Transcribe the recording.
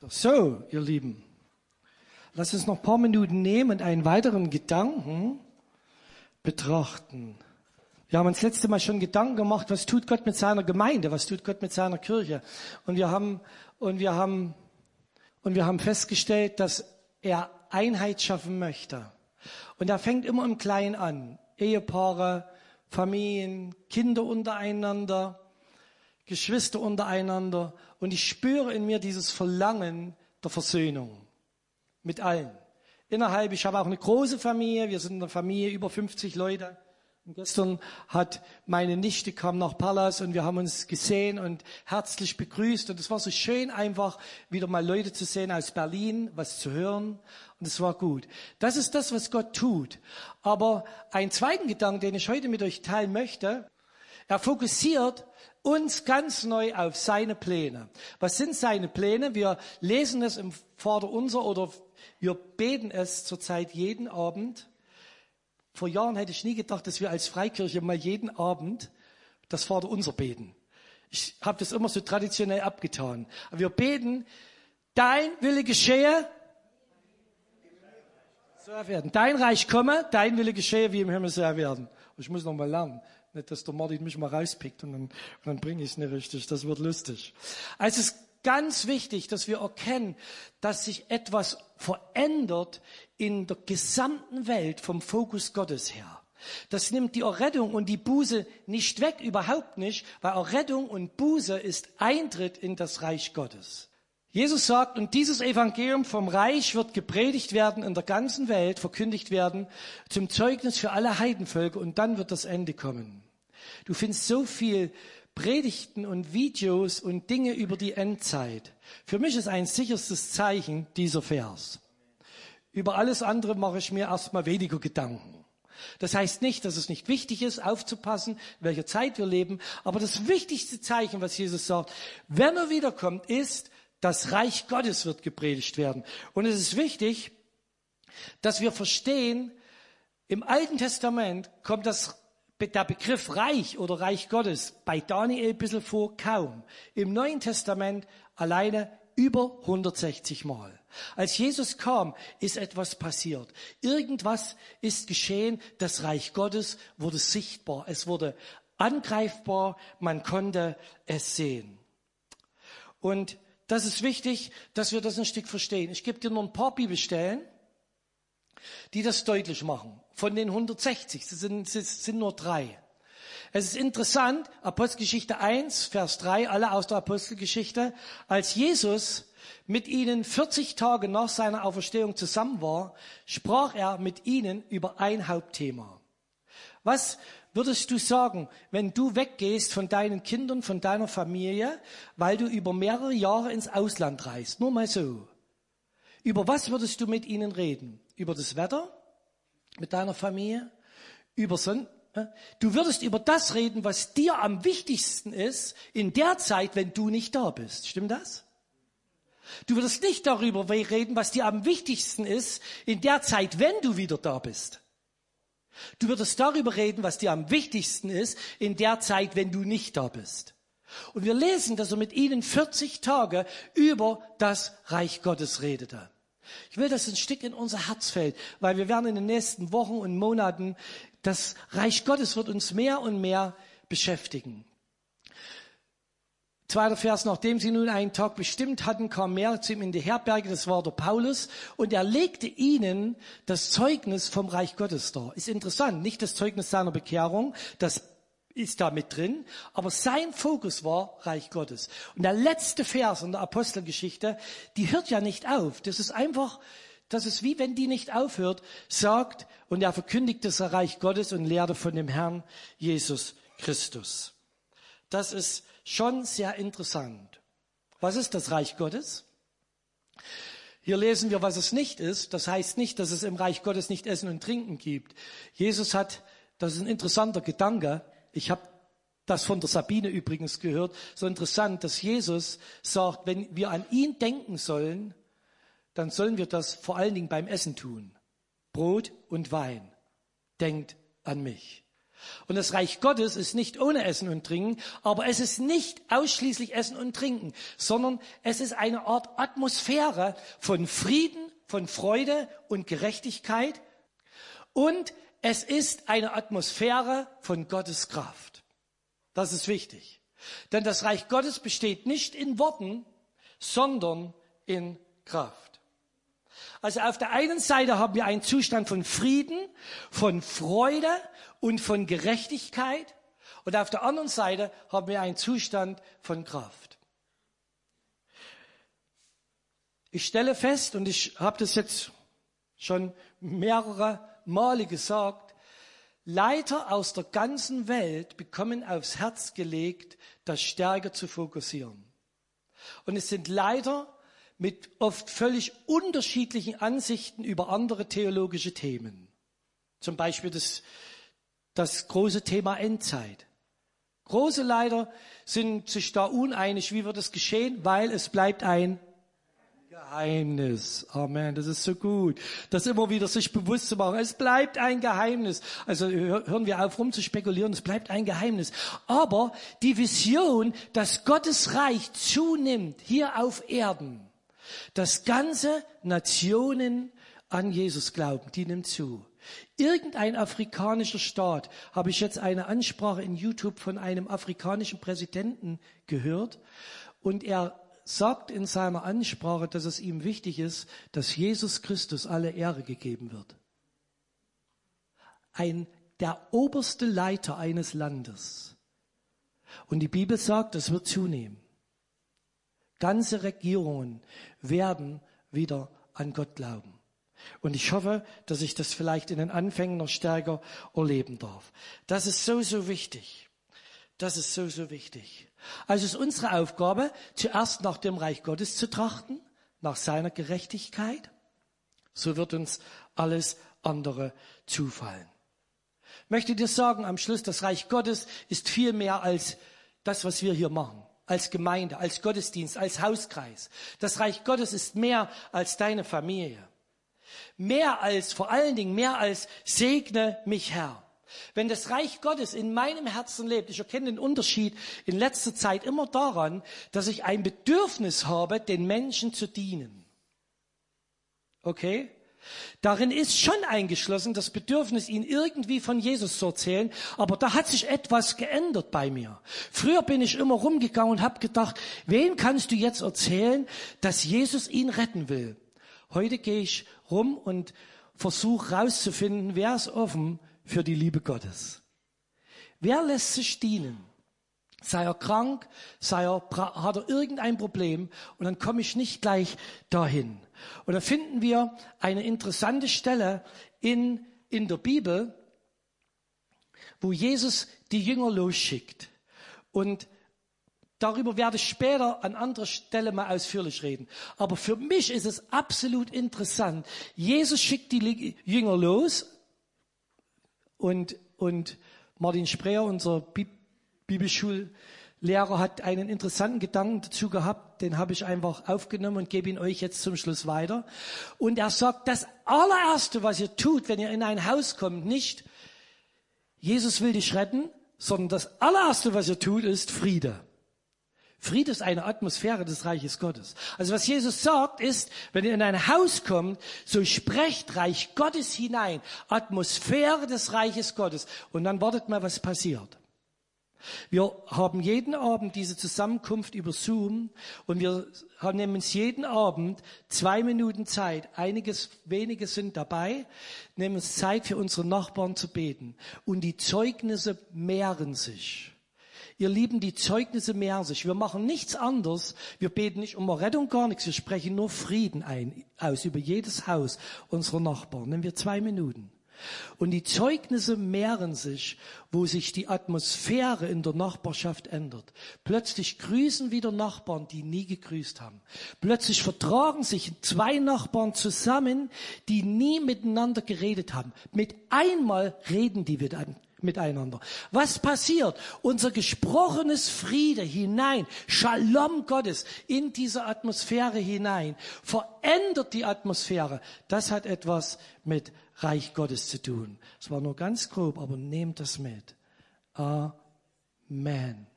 So, ihr Lieben, lasst uns noch ein paar Minuten nehmen und einen weiteren Gedanken betrachten. Wir haben uns das letzte Mal schon Gedanken gemacht, was tut Gott mit seiner Gemeinde, was tut Gott mit seiner Kirche. Und wir haben festgestellt, dass er Einheit schaffen möchte. Und er fängt immer im Kleinen an. Ehepaare, Familien, Kinder untereinander, Geschwister untereinander. Und ich spüre in mir dieses Verlangen der Versöhnung mit allen. Ich habe auch eine große Familie, wir sind eine Familie über 50 Leute. Und gestern hat meine Nichte kam nach Pallas und wir haben uns gesehen und herzlich begrüßt. Und es war so schön, einfach wieder mal Leute zu sehen aus Berlin, was zu hören. Und es war gut. Das ist das, was Gott tut. Aber einen zweiten Gedanken, den ich heute mit euch teilen möchte, er fokussiert uns ganz neu auf seine Pläne. Was sind seine Pläne? Wir lesen es im Vaterunser oder wir beten es zurzeit jeden Abend. Vor Jahren hätte ich nie gedacht, dass wir als Freikirche mal jeden Abend das Vaterunser beten. Ich habe das immer so traditionell abgetan. Aber wir beten, dein Wille geschehe, so werden. Dein Reich komme, dein Wille geschehe, wie im Himmel so werden. Ich muss noch mal lernen. Nicht, dass der Martin mich mal rauspickt und dann bringe ich es nicht richtig. Das wird lustig. Also es ist ganz wichtig, dass wir erkennen, dass sich etwas verändert in der gesamten Welt vom Fokus Gottes her. Das nimmt die Errettung und die Buße nicht weg, überhaupt nicht, weil Errettung und Buße ist Eintritt in das Reich Gottes. Jesus sagt, und dieses Evangelium vom Reich wird gepredigt werden in der ganzen Welt, verkündigt werden, zum Zeugnis für alle Heidenvölker und dann wird das Ende kommen. Du findest so viel Predigten und Videos und Dinge über die Endzeit. Für mich ist ein sicherstes Zeichen dieser Vers. Über alles andere mache ich mir erstmal weniger Gedanken. Das heißt nicht, dass es nicht wichtig ist, aufzupassen, in welcher Zeit wir leben. Aber das wichtigste Zeichen, was Jesus sagt, wenn er wiederkommt, ist, das Reich Gottes wird gepredigt werden. Und es ist wichtig, dass wir verstehen, im Alten Testament kommt der Begriff Reich oder Reich Gottes bei Daniel ein bisschen vor, kaum. Im Neuen Testament alleine über 160 Mal. Als Jesus kam, ist etwas passiert. Irgendwas ist geschehen. Das Reich Gottes wurde sichtbar. Es wurde angreifbar. Man konnte es sehen. Und das ist wichtig, dass wir das ein Stück verstehen. Ich gebe dir nur ein paar Bibelstellen, die das deutlich machen. Von den 160, es sind nur 3. Es ist interessant, Apostelgeschichte 1, Vers 3, alle aus der Apostelgeschichte, als Jesus mit ihnen 40 Tage nach seiner Auferstehung zusammen war, sprach er mit ihnen über ein Hauptthema. Was würdest du sagen, wenn du weggehst von deinen Kindern, von deiner Familie, weil du über mehrere Jahre ins Ausland reist? Nur mal so. Über was würdest du mit ihnen reden? Über das Wetter mit deiner Familie? Du würdest über das reden, was dir am wichtigsten ist in der Zeit, wenn du nicht da bist. Stimmt das? Du würdest nicht darüber reden, was dir am wichtigsten ist in der Zeit, wenn du wieder da bist. Du würdest darüber reden, was dir am wichtigsten ist in der Zeit, wenn du nicht da bist. Und wir lesen, dass er mit ihnen 40 Tage über das Reich Gottes redete. Ich will, dass ein Stück in unser Herz fällt, weil wir werden in den nächsten Wochen und Monaten, das Reich Gottes wird uns mehr und mehr beschäftigen. 2. Vers, nachdem sie nun einen Tag bestimmt hatten, kam mehr zu ihm in die Herberge, das war der Paulus, und er legte ihnen das Zeugnis vom Reich Gottes dar. Ist interessant, nicht das Zeugnis seiner Bekehrung, das ist da mit drin, aber sein Fokus war Reich Gottes. Und der letzte Vers in der Apostelgeschichte, die hört ja nicht auf. Das ist wie wenn die nicht aufhört, sagt, und er verkündigte das Reich Gottes und lehrte von dem Herrn Jesus Christus. Das ist schon sehr interessant. Was ist das Reich Gottes? Hier lesen wir, was es nicht ist. Das heißt nicht, dass es im Reich Gottes nicht Essen und Trinken gibt. Das ist ein interessanter Gedanke. Ich habe das von der Sabine übrigens gehört. So interessant, dass Jesus sagt, wenn wir an ihn denken sollen, dann sollen wir das vor allen Dingen beim Essen tun. Brot und Wein. Denkt an mich. Und das Reich Gottes ist nicht ohne Essen und Trinken, aber es ist nicht ausschließlich Essen und Trinken, sondern es ist eine Art Atmosphäre von Frieden, von Freude und Gerechtigkeit. Und es ist eine Atmosphäre von Gottes Kraft. Das ist wichtig. Denn das Reich Gottes besteht nicht in Worten, sondern in Kraft. Also auf der einen Seite haben wir einen Zustand von Frieden, von Freude und von Gerechtigkeit. Und auf der anderen Seite haben wir einen Zustand von Kraft. Ich stelle fest, und ich habe das jetzt schon mehrere Male gesagt, Leiter aus der ganzen Welt bekommen aufs Herz gelegt, das stärker zu fokussieren. Und es sind Leiter mit oft völlig unterschiedlichen Ansichten über andere theologische Themen. Zum Beispiel das große Thema Endzeit. Große Leiter sind sich da uneinig, wie wird es geschehen, weil es bleibt ein Geheimnis. Amen, das ist so gut. Das immer wieder sich bewusst zu machen. Es bleibt ein Geheimnis. Also hören wir auf, rumzuspekulieren. Es bleibt ein Geheimnis. Aber die Vision, dass Gottes Reich zunimmt hier auf Erden, dass ganze Nationen an Jesus glauben, die nimmt zu. Irgendein afrikanischer Staat, habe ich jetzt eine Ansprache in YouTube von einem afrikanischen Präsidenten gehört, und er sagt in seiner Ansprache, dass es ihm wichtig ist, dass Jesus Christus alle Ehre gegeben wird. Der oberste Leiter eines Landes. Und die Bibel sagt, das wird zunehmen. Ganze Regierungen werden wieder an Gott glauben. Und ich hoffe, dass ich das vielleicht in den Anfängen noch stärker erleben darf. Das ist so, so wichtig. Das ist so, so wichtig. Also ist unsere Aufgabe, zuerst nach dem Reich Gottes zu trachten, nach seiner Gerechtigkeit. So wird uns alles andere zufallen. Ich möchte dir sagen am Schluss, das Reich Gottes ist viel mehr als das, was wir hier machen. Als Gemeinde, als Gottesdienst, als Hauskreis. Das Reich Gottes ist mehr als deine Familie. Vor allen Dingen mehr als segne mich Herr. Wenn das Reich Gottes in meinem Herzen lebt, ich erkenne den Unterschied in letzter Zeit immer daran, dass ich ein Bedürfnis habe, den Menschen zu dienen. Okay? Darin ist schon eingeschlossen das Bedürfnis, ihnen irgendwie von Jesus zu erzählen, aber da hat sich etwas geändert bei mir. Früher bin ich immer rumgegangen und habe gedacht, wen kannst du jetzt erzählen, dass Jesus ihn retten will? Heute gehe ich rum und versuche herauszufinden, wer ist offen für die Liebe Gottes. Wer lässt sich dienen? Sei er krank, hat er irgendein Problem, und dann komme ich nicht gleich dahin. Und da finden wir eine interessante Stelle in der Bibel, wo Jesus die Jünger losschickt. Und darüber werde ich später an anderer Stelle mal ausführlich reden. Aber für mich ist es absolut interessant. Jesus schickt die Jünger los, und Martin Spreer, unser Bibelschullehrer, hat einen interessanten Gedanken dazu gehabt, den habe ich einfach aufgenommen und gebe ihn euch jetzt zum Schluss weiter. Und er sagt, das allererste, was ihr tut, wenn ihr in ein Haus kommt, nicht Jesus will dich retten, sondern das allererste, was ihr tut, ist Friede. Friede ist eine Atmosphäre des Reiches Gottes. Also was Jesus sagt ist, wenn ihr in ein Haus kommt, so sprecht Reich Gottes hinein. Atmosphäre des Reiches Gottes. Und dann wartet mal, was passiert. Wir haben jeden Abend diese Zusammenkunft über Zoom, und wir nehmen uns jeden Abend 2 Minuten Zeit. Wenige sind dabei, nehmen uns Zeit für unsere Nachbarn zu beten. Und die Zeugnisse mehren sich. Ihr Lieben, die Zeugnisse mehren sich. Wir machen nichts anderes. Wir beten nicht um Rettung, gar nichts. Wir sprechen nur Frieden aus über jedes Haus unserer Nachbarn. Nehmen wir 2 Minuten. Und die Zeugnisse mehren sich, wo sich die Atmosphäre in der Nachbarschaft ändert. Plötzlich grüßen wieder Nachbarn, die nie gegrüßt haben. Plötzlich vertragen sich 2 Nachbarn zusammen, die nie miteinander geredet haben. Mit einmal reden die miteinander. Was passiert? Unser gesprochenes Friede hinein, Shalom Gottes in diese Atmosphäre hinein, verändert die Atmosphäre. Das hat etwas mit Reich Gottes zu tun. Es war nur ganz grob, aber nehmt das mit. Amen.